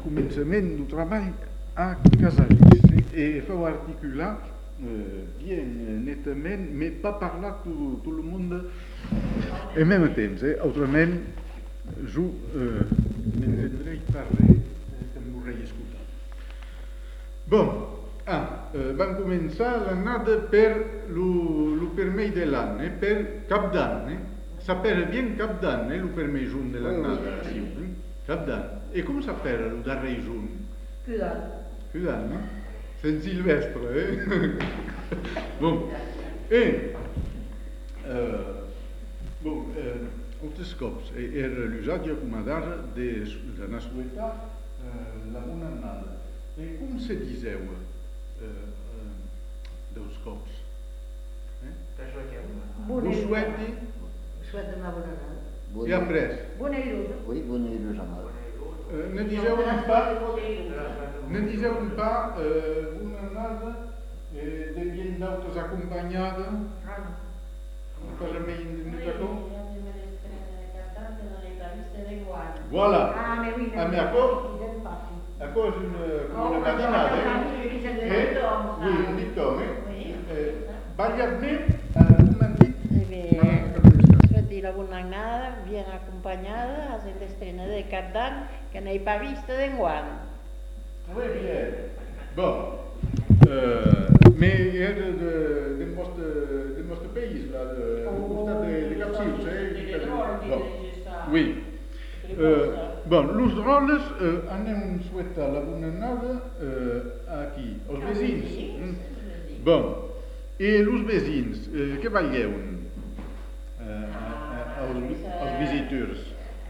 començament du treball a Casalis e feu articular bien netament, mais pas parlar tot le monde en même temps. Autrament, jo m'entendrei parlar que em vorrei escoltar. Bon, vam començar l'annada per lo primer de l'any, per Cap d'Any. S'appelle bien Cap d'Any, lo primer juny de l'annada. Cap d'Any. E com s'appelle lo darrer juny? Cuidado, no? Sant Silvestre, Bon, altres cops era l'usatge com a d'ara d'anar a souhaitar la bona annada. E com se diseu dels cops? Vos souhaiti? Souhaite una bona annada. E après? Bona il·lusa. Oui, bona il·lusa. Ne diseu pas una annada de bien d'autres acompanyada? Per me indicador? Voilà. Mais à cause d'une matinada, oui, un dicton, ballarme, m'han dit. Suerte la bona annada, bien acompañada, hacen la estrena de Cap d'Any, que no hay pas vista d'enguany. Très bien. Bon, mais era del vostre país, là, al costat de Capcils, Bon, oui. Bon, los roles anem souhaitar la bona annada aquí, als vecins. Bon, e los vecins, què balleuen als visitors?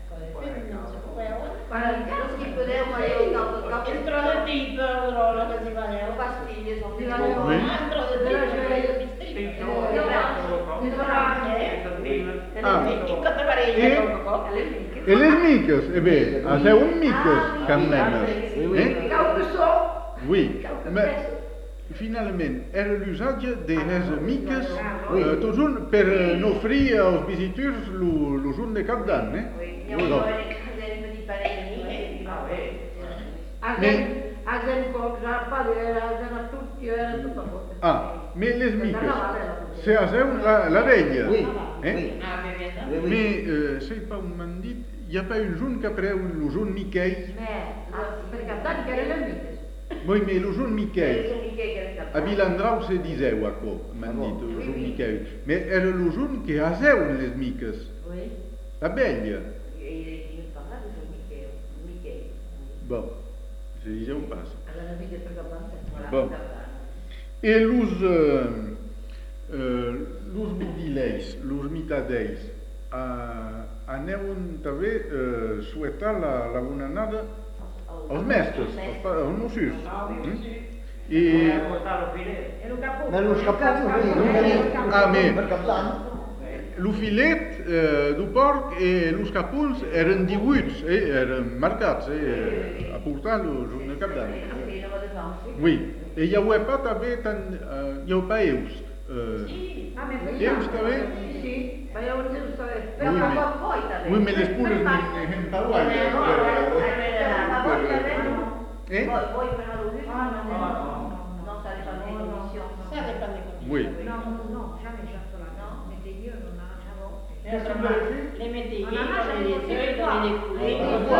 Entro de tipo, l'hora que si valeu. Pastilles, Entro de E les miques? Bé, haceu miques, can nenes. Oui, mais finalment, era l'usatge de les miques tots un per n'offrir als visitors lo juny de Cap d'Any, mais les miques, se haceu la vella. Mais, sei pas on m'han dit, hi ha pas un juny que preu lo juny Miquel. Per Cap d'Any que eren les miques. Oui, mais lo juny Miquel. A Vilandrau se diseu aquò, m'han dit, lo juny Miquel. Mais era lo juny que haseuen les miques. La vella. Bon, se diseu pas. Bon. E los mobileis, los mitadeis, aneuen també souhaitar la bona annada als mestres, als mossurs. I... Los caputs, per Cap d'Any. Lo filet du porc e los capuls eren 18, eren marcats a portar lo juny de Cap d'Any. Oui, e hi ha pas també tant, hi ha pas eus. Eus també? Sí, veieu els eus també. Però cap voi també. Oui, mais les poules en Paraguai. Voi per l'ull? No, ça dépend des conditions. Ça dépend des conditions. Oui. Non, jamais cela. Non, météo, non, Les météo, les œufs, les coulées,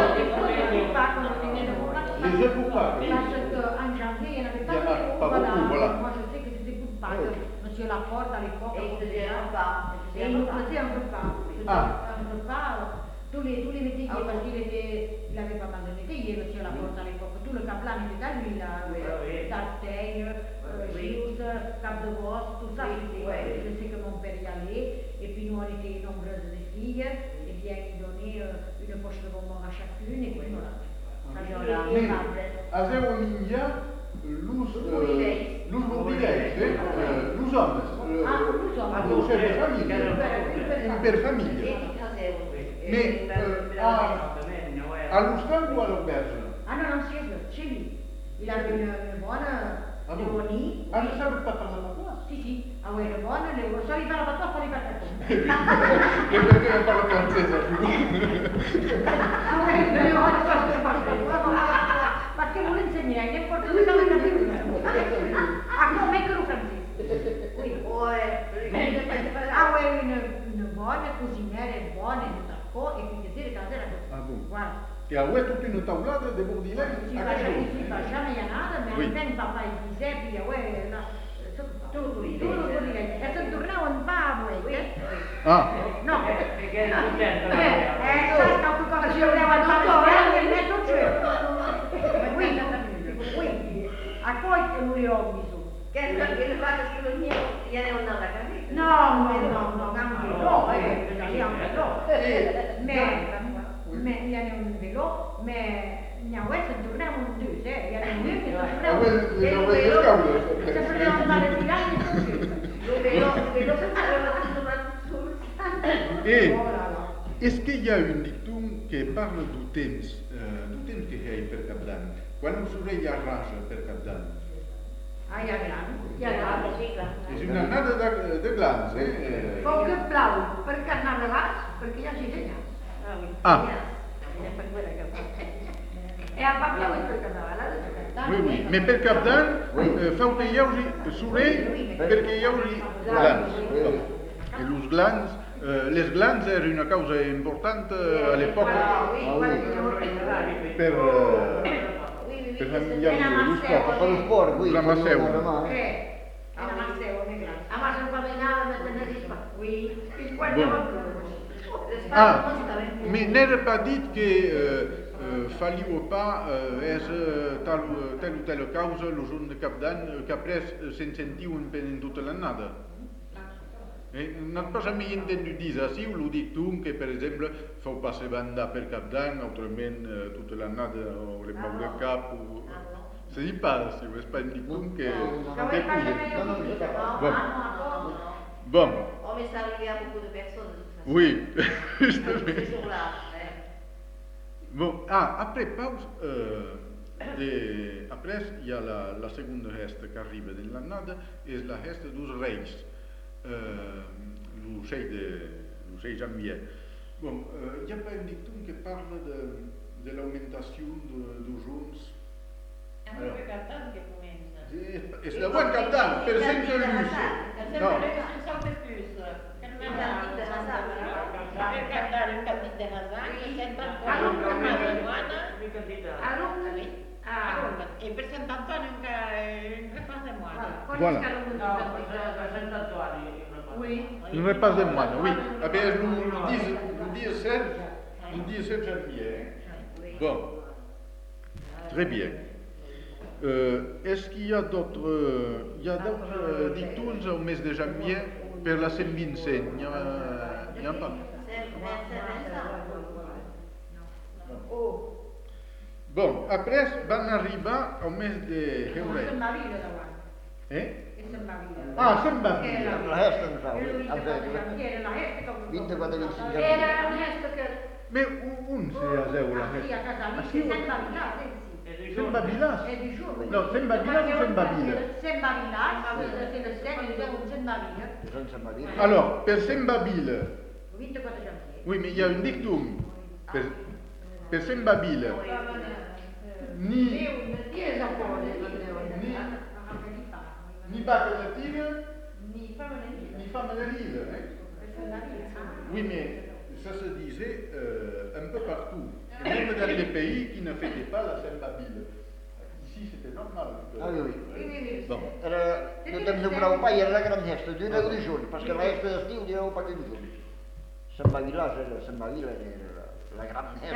Les œufs pour pas. Parce qu'en janvier, il n'y en avait pas beaucoup. Voilà. Moi, je sais que c'était pour Pâques. Monsieur Laporte, à l'époque, il faisait un repas. Et il nous faisait un repas. Un repas, tous les métayers, parce qu'il avait pas mal de métayers, monsieur Laporte, à l'époque. Tout le Cap d'Any était à lui, là. Sartègne, Gilles, Cap de Bosse, tout ça. Je sais que mon père y allait. Et puis nous, on était nombreuses des filles. Et bien, il donnait une poche de bonbons à chacune. Et puis voilà. Mais, haveu en India los mobileis, los homes, los chefs de família, per família. Mais à l'hostal ou à l'auberge? Ah non, chez lui. Il avait une bonne limoni. Ah, ne savais pas parler patois? Si. Ah oui, une bonne, soit il parle patois, soit il parle patois. E perché non parlo francese? Ah oui, mais on ne parle pas patois. porto de cama capitura. Come che lo francese? Oui. Ah ouais, une bonne cuisinière, bonne, une taco, et puis tu sais, quand elle a Ah bon. Voilà. Et a toute une taulade de bourdilets Ici, va jamais y a nada, mais Oui. en même papa il disait, puis ouais, là, tutto lì. E se tornavo in Pablo, Ah, no, Perché è contento la sai che cosa ci voleva il Pablo, e mezzo c'è. Quindi, a poi che non li ho bisogno. Che il fatto che lo mio gli è una capito? No, anche no, anche no. Mais il y en a un vélo, mais il y a ouais, ça tournait en deux, il y en a une qui tournait en deux. Ça faisait un mal de village, Lo vedo che aveva sul et est-ce qu'il y a un dicton qui parle du temps que hay per Cap d'Any? Quan us orella rasa per Cap d'Any? Ah, il y a gran. És una annada de glans, Com que plau, per carnaval, perquè ja s'hi senya. Ah, E a Pablo per carnaval, oui, mais per Cap d'Any feu que hi hagi sorell perquè hi hagi glans. E los glans, les glans era una causa importante a l'època per familiar lo sport. Per lo sport, oui. La Maceu. Era Masseo, ne gran. A ma se camminava per tenere rispa. Oui, il guardava Ah, mais n'era pas dit que falliu pas tal ou telle causa lo giorno de Cap d'Any qu'après se'n sentiuen pendant tota l'annada. Non pas jamais entendu dire així, o lo dictum que, per exemple, feu passer banda per Cap d'Any, autrament tota l'annada o le mau de cap, o... Se dit pas així, és pas un dictum que... Bon. Oh, mais ça arrivait à beaucoup de personnes. Oui, justement. Ce jour-là. Bon, après pause, après il y a la seconde resta qui arrive de l'annada, és la resta dos reis, le 6 janvier. Bon, il n'y a pas un dictum qui parle de l'augmentation de junts. Alors, le Cap d'Any que comença. És de bon Cap d'Any, per sempre l'ús. No. Per Cap d'Any, un catit de Hazan, que sempre e per Sant Antoni un repàs de moana. Voilà. Un repàs de moana, oui. Après, le 17 janvier. Bon, très bien. Est-ce qu'il y a d'autres dictons au mes de janvier per la Saint Vincent? Il n'y a pas. Bon, après, van arribar au mes de febrer. Ah, Saint Bavila. La resta non sa, oui. 24 e 25 Mais on se aseu la resta? Saint Bavila? No, Saint Bavila o Saint Bavila? Saint Bavila, c'est le 7, nous avons Saint Bavila. Senza Maria. Alors, per Saint Bavila, 24 janvier. oui, mais il y a un dictum. Per Saint Bavila, ni bacca de tigre, ni femme de l'île. Oui, mais ça se disait un peu partout, et même dans les pays qui ne fêtaient pas la Saint Bavila. Ici, c'était normal. Ah, oui, oui. Bon. Era, no temps do meu pai era la gran festa, de 1 de juny, perquè la resta d'estiu durava un paquet de juny. Sant Bavila era la gran festa.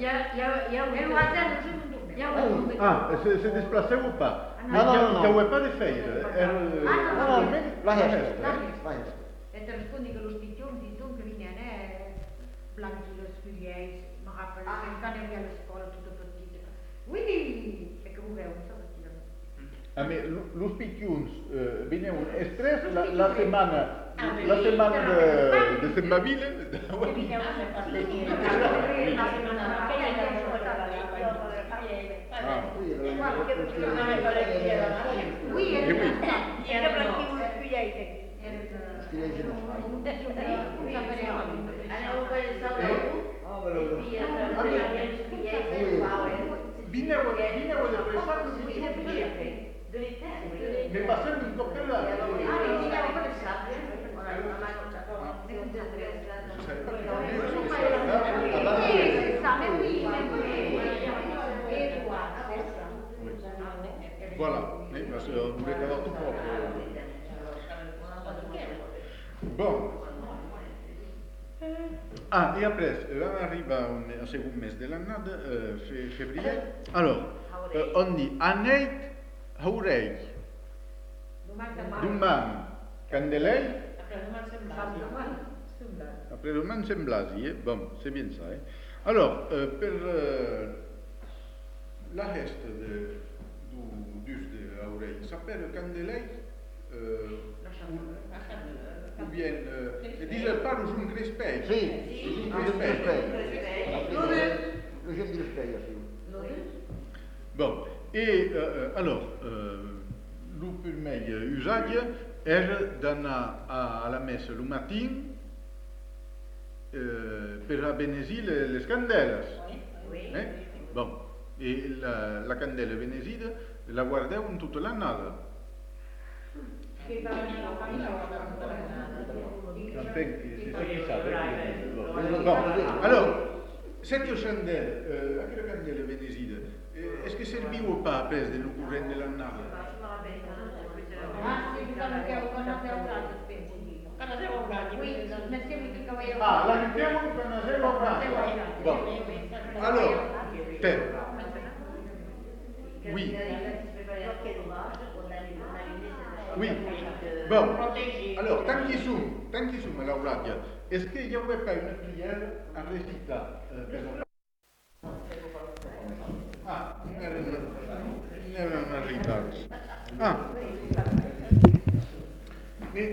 Ah, se déplaçait ou pas? Non, non, non. Il n'y avait pas de fête. La resta. E te rispondi che lo sticchione che viene blanchi, lo scudiei, mi rappello che il cane via alla scuola tutto partito. Quindi, e comunque è un solo Ah, mais los picciuns venivano estres la setmana de Saint Bavila. Vinevo de pressato Voilà, parce qu'on voulait avoir tout propre. Bon. Ah, et après, on arrive au second mes de l'année, février. Alors, on dit Aneit Haurei, Duman Candelei, après Duman Semblasi. Bon, c'est bien ça. Alors, pour la reste du de Haurei, ça s'appelle Candelei. Ou bien, disent pas le jaune crespei. Sì, il crespei. Le jaune crespei, sì. Bon, et alors, le premier usage est d'aller à la messe le matin pour bénir les candelles. Oui. Bon, et la candelle bénésie, la guardons toute l'année. C'est ça qui savent. Bon, alors, cette chandelle, la candelle bénésie, est-ce que c'est le ou pas après de l'occurrence de l'année? Ah, sì, diciamo che ho conosciuto un altro spento. Oui, insieme che cavaliere. Ah, la mettiamo con una serie o bon. Alors, oui. Oui. Bon. Alors, tant qu'ils sont à la radio, est-ce qu'il n'y aurait pas une prière à réciter? Ah, non arrivati. Ah. Mais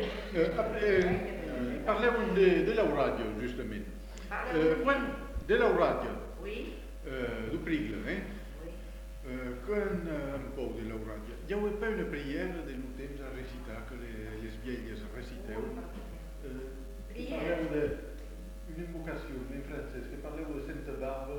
parlons de la radio, justement. De la radio. Oui. Du prigle, hein? Con un peu de la radio. Il n'y avait pas une prière de l'outem à réciter que les vieilles récitaient. Parlons d'une invocation en français, que parlons de Sainte Barbe.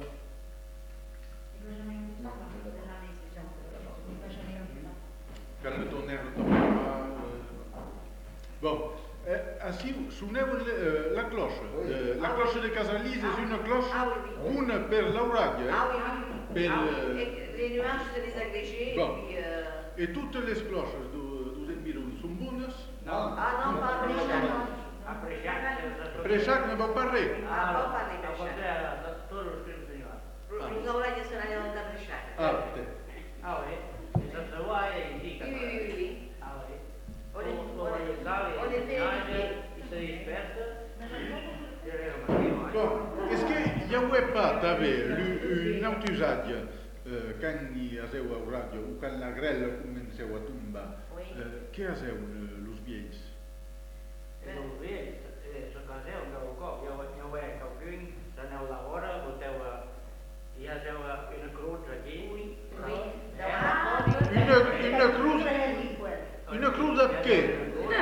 Quand le tonnerre tombera. Bon, ainsi, souvenez-vous la cloche de Casalis est une cloche, une per la radio. Ah oui, les nuages se les agrégés. Bon. Et toutes les cloches du Environ sont bonnes? Ah non, pas après chaque. Après chaque ne va pas parler. Ah, pas parler per chaque. Nous avons la question à l'élément d'après chaque. Ah, peut-être. Ah oui, senza guai indica. Oui. Ah oui. On était si dispersa. Bon, est-ce qu'il n'y avait pas une autre usage quand il y a la radio ou quand la grêle commençait à tomber? Qu'est-ce que les vieilles? Os velhos, se faziam o copo, eu é calquinho, já não labora, botava, e já uma cruz aqui. Une cruz de quê?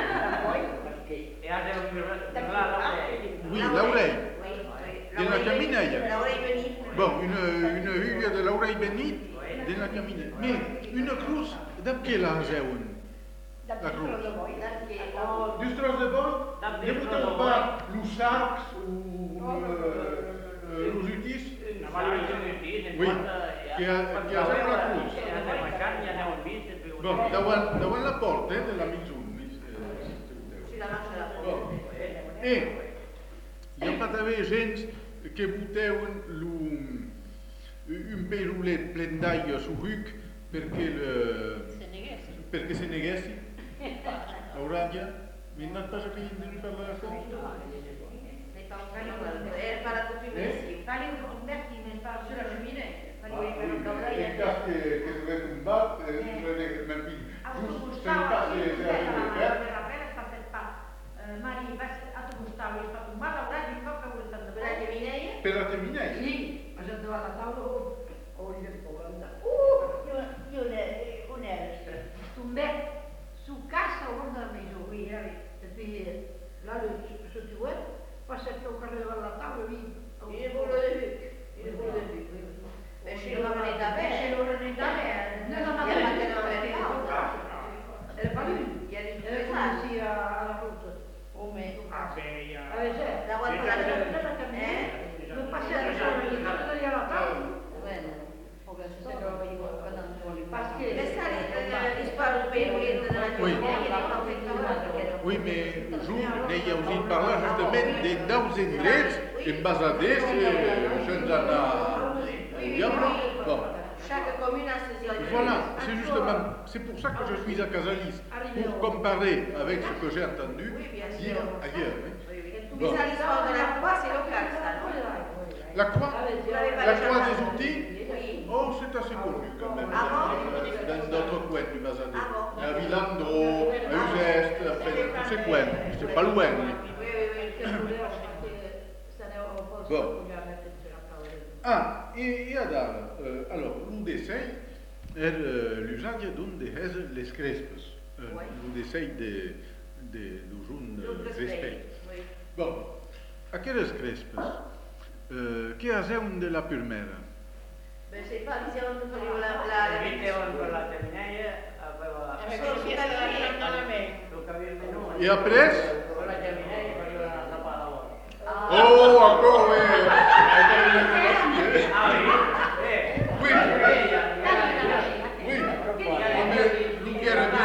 E já uma Oui, l'oreille. De la caminelle. Bon, une hugue de l'oreille bénite de la caminelle. Mais une cruz, de quelle âge? La cruz. Du stros de bord? Ne vous pas le sax ou les utis? Oui, qui a la cruz. Bon, devant la porte de la maison. Bon. Et il n'y a pas de gens qui buttaient un péroulet plein d'ail sur Huc perché se negassi. Auradia, mi non passa che devi parlare con Era para tutti i mesi. Fare un vecchio nel fare sulla cheminée. il caso che si vede un bat, giusto, se il caso è Maria, a tu Gustavo, è stato un mal lavorato in coppa con questa Per la Geminei? per la terminale. Sì, ma se doveva la tavola o gli tombait sous casse au fond de la maison, oui, et puis là, ce tu vois, passait au carré devant la table, oui. Il est pour le début. Mais chez l'Oranais d'Avert. Chez l'Oranais d'Avert. Non, non, Il y a pas de Noël. Elle n'est pas lui. Il y a des Elle est venue ici à la route. Oh, mais. Allez, c'est. La voiture à Le passait à la chambre, il est à la table. Bueno, porque se te lo digo, Parce que. Le sale, indrets, embasaders, sense anar au diable. Bon. Chaque commune a ses idées. Voilà, c'est justement, c'est pour ça que je suis à Casalis, pour comparer avec ce que j'ai entendu dire ailleurs. Hein. Mais ça, l'histoire de la croix, c'est local, ça, non? La croix des outils, Oui. oh, c'est assez connu quand même, Ah dans d'autres coins du Mazadet. Ah bon? À Villandro, à Uzeste, après tous ces coins, c'est pas loin. Oui. Bon. Ah, e adar, alors, un desei l'usatge d'un de les crespes, un desei d'un crespell. Bon, aquelles crespes, che haseun de la primera? Beh, se fa, diciamo, La mettevano per la terminaia, aveva E après? con la terminaia faceva la tappata ora. Oh, ancora! Ah oui? Oui, oui, non che era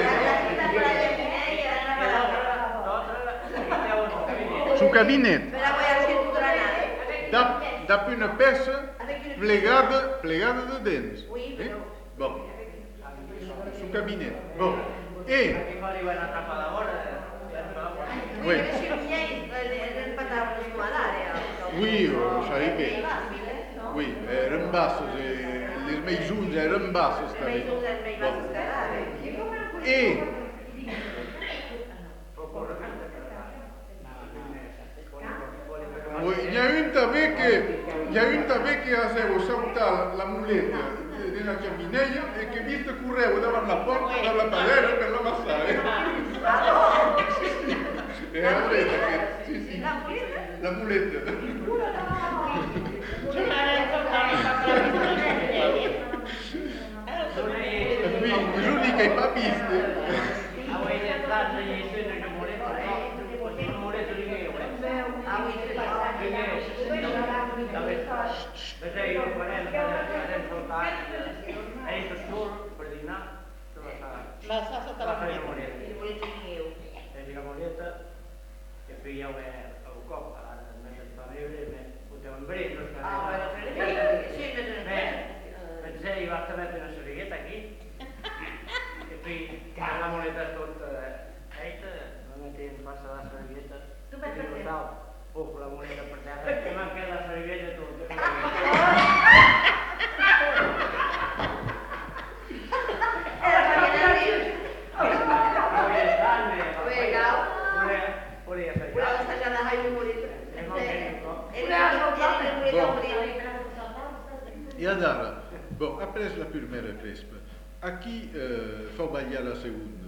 Su cabinet, me la vuoi anche tutta la nave? dap una peça plegada de dents. Oui, Eh? però. Bon, su cabinet. Bon, e, Che faceva una tappata ora, oui, Perché i miei nel patavano su all'area. oui, sarebbe. È facile, no? Oui, eren basses, les meisuns eren basses també. Meglio del meglio Bon. scalare. E, Hi ha un també que haseu saltar la muleta de la caminella e che vist correu davant la porta de la padera per la massare. Era vera che, sì. La muleta. L'unica è papiste. Perché io adesso è il solo per dinare, La sa sotto la fare moneta. moneta. Il bollettino. E la moneta che poi io ho coppa, mentre parere, potevo prendere. Ah, ma sì, Pensai va a mettere una sorrighetta qui e poi la moneta tutta non metti in passa la sorrighetta. Tu metti per te. Oh, la moneta per terra, che manca la sorrighetta tutta. Era per venire. Voleva stagiare la high morire. E E adara, bon, après la primera crespa, a qui fa ballar la segunda?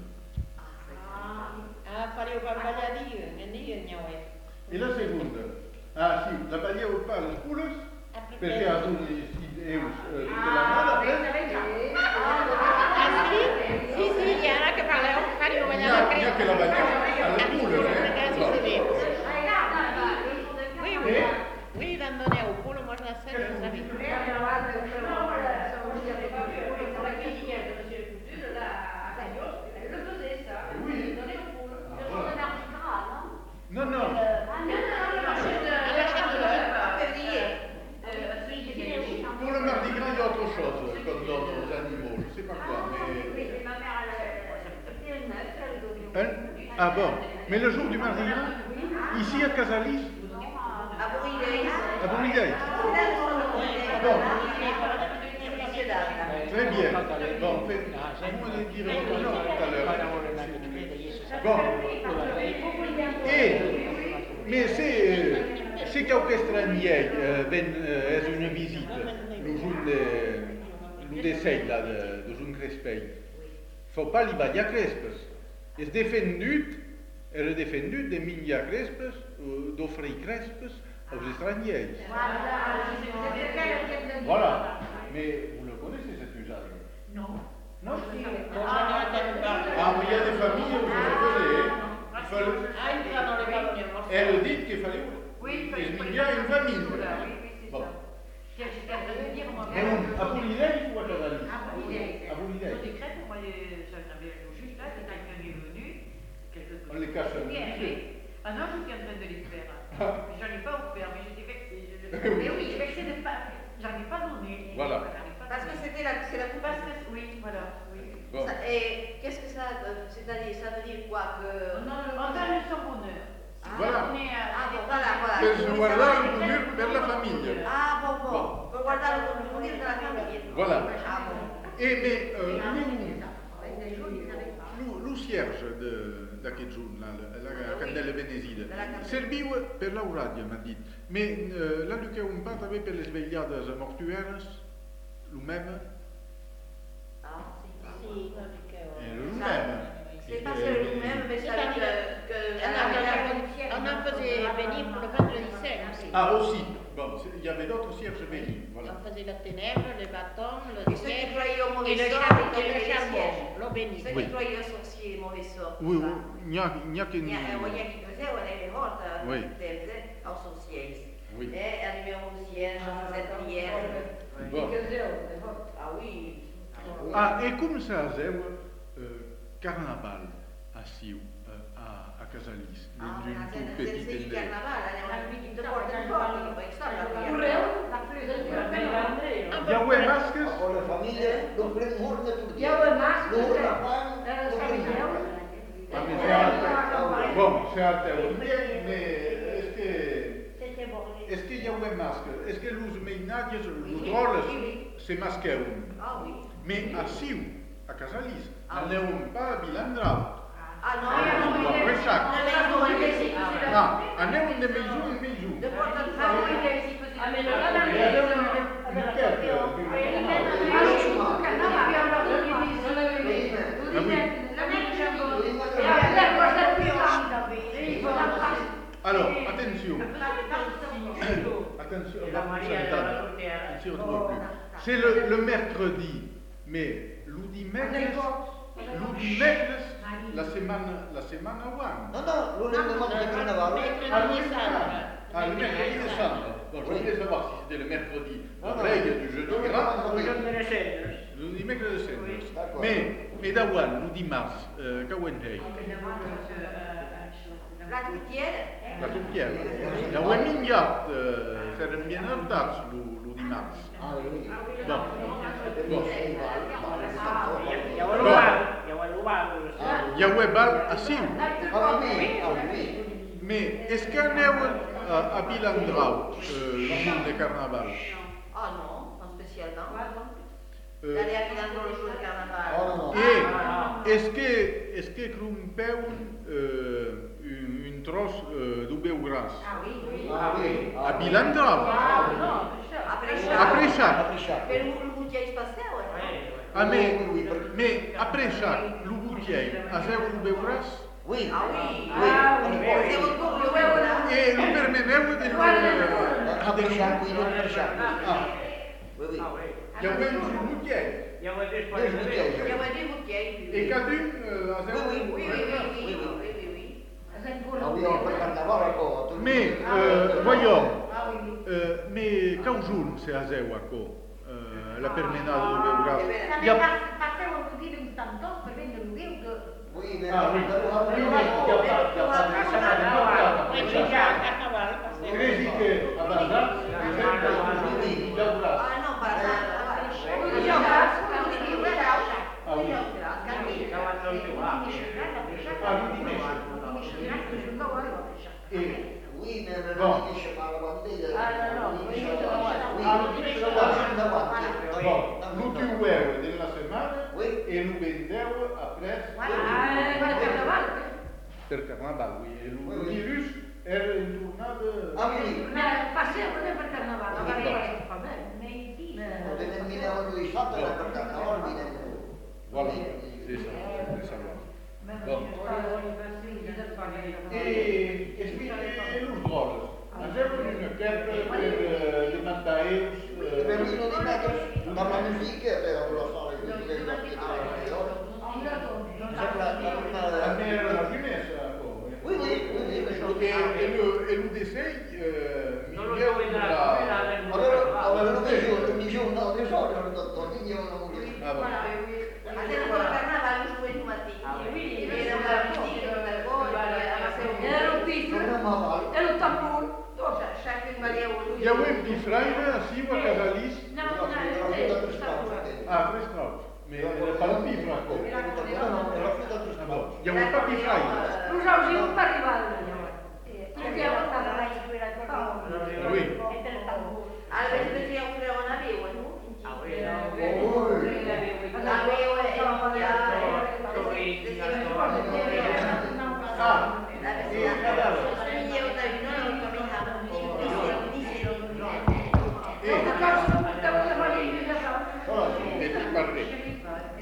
Faria barballadinho, não é? E la segunda? Ah, sì, la balliamo per le pules, perché ha un eus tutta la nada, Sì, era che faria N'ha che la balliamo alle pules, Oui, dandone au culo można serio zabić. No. Pour le Mardi Gras, il y a autre chose qu'on donne aux animaux, je sais pas quoi, mais... Ah bon, mais le jour du Mardi Gras, ici à Casalis, à Bourg-Idey. Bon, très bien. Bon, on va dire autre chose tout à l'heure. Bon, mais c'est qu'australiens est une visite, le jour de dessin là, de un crespell. Faut pas li ballar crespes. És defendut de menjar crespes, d'oferir crespes aux étrangers. Voilà. Mais vous le connaissez cet usage? Non. Non? Ah, mais il y a des familles où ça se faisait. Elle dit qu'il fallait menjar une famille. Bon. Mais à Bourg-Idey ou à Casalis? À Bourg-Idey. On les cache. Ah non, je suis en train de les faire. J'en Voilà. Parce que c'est la coupe. Parce que, oui, voilà. Oui. Bon. Et qu'est-ce que ça, c'est-à-dire, ça veut dire quoi que... On donne son bonheur. Voilà. On est Ah bon, voilà. Per guardare il bonheur per la famiglia. Ah bon. Per guardare il bonheur della famiglia. Voilà. Ah bon. Mais lo Cierge d'aquest junt, la candela venesida, serviu per l'Auràdia, m'ha dit. Mais la duqueu un pas també per les vetllades mortuaires, lo même. Ah, Si, non, Lo même. c'est pas c'est le même, mais ça veut dire que... on en faisait venir pour le vendredi saint aussi. Ah, aussi. Bon, il y avait d'autres cierges bénis, voilà. On faisait la ténèbre, le bâton, le Et ceux qui cierge croyaient au et mauvais le sort, charbon, ils tombaient les charbon, cierges. l'eau bénite. Ceux Oui. qui croyaient au sorcier et mauvais sort. Oui, ça. il n'y a que... Il y a chi rivolta Oui. al sorciere. Oui. E arriviamo insieme, prière. Bon. Ah oui. Ah, et comme ça, carnaval à Siu, à Casalis, Ah, d'une ma toute se petite di endroit. carnavale, andiamo a porta di porta, poi sta la Yahweh Masques, Con la famiglia, non prendo morte tutti. bon, c'est alterne, mais C'était bon. est-ce qu'il y a un masque? Est-ce que les ménages, les drôles, c'est masqué? Ah oui. Mais à Siu, à Casalis, on n'est pas à Bilandra. Ah no, Après chaque. non è Ah, on est de maison en maison. De porta di porta. Ah, mais là, Alors, attention. Attention, La Maria era la portiera. c'est le mercredi, mais l'udimègles, la semaine avant. No, non è il mondo di carnavale. mercredi et samedi. Ah, le mercredi de Samedi. Donc, je voulais savoir si c'était le mercredi, la Non, non. veille du jeudi gras, Poi non me ne sento. l'udimègles de Senders. D'accord. Mais d'avant, l'udimars, qu'avouentei, La tutiera. la turchiera. L'avouent mingiat, s'eren bien adaptats, l'udimars. Ah, oui. Bon, bon. Ja vuoi rubato. Yahweh bal a Siu. Ah, oui. Mais est-ce qu'on est à Bilandrau, le jour de carnaval? Ah non, non spécialement. Euh, D'aller à Milano le jour de carnaval. Oh, non. Et est-ce que crumpeu une trosse de beugras? Ah oui. Ah, oui. À Bilandrau? Après chaque. Per un cucchiaio spazio, Ah, mais après chaque, le boutier, à zéro de beugras? Oui. Ah oui. Oui. Devo il doppio ora. Et le permeneu de Après chaque, oui, après chaque. Ah, Oui, oui. Yahweh un boutier. Ja vuoi dire Deux bouteilles. Devo due cucchiai. Et cadune à zéro Oui, de Oui, oui, oui. Ah, oui, on peut carnaval encore. tout le Mais, monde. voyons, Ah oui. mais quand jour c'est à zéro, la permenade de beugras? Bene. Y a- Passavano così un tanto per vendere un video. Oui, mais Ah, oui. Oui, déjà, carnaval, parce que... Credi que a Bazar, Ah no, para oui, mais le Bon. dice parla quando te. Bon, l'ultimo della settimana Oui. e lo vendevo après per carnaval, oui. E lo virus era intornato... Ah, oui. Passiamo per carnaval, magari fa bene. Determinava lui fatto era per carnaval, mi Voilà, c'est ça, c'est ça. Bon. E los drôles. Facevo una carta per demandare Per uno di me, ma la musica era una storia di la mia la primessa. Oui, E lo desei Non lo so vedere. avevano un giorno di solito, non dicono Ah, va. Adesso con il carnaval su quei mattini. Era una musica, una cosa, Era un piccolo, era un tamburo. Chacun valeva lui. Hi ha un pifraire, així, a Casalis. No, Ah, 3 graus. Mais pas la pifra, com? No, la fita 3 graus. Hi ha un pa pifra. Nosaltres hi hem arribat. Perquè ja ho Oui. Al vespre si heu creu una viu, no? Avui La viu és E ti parli.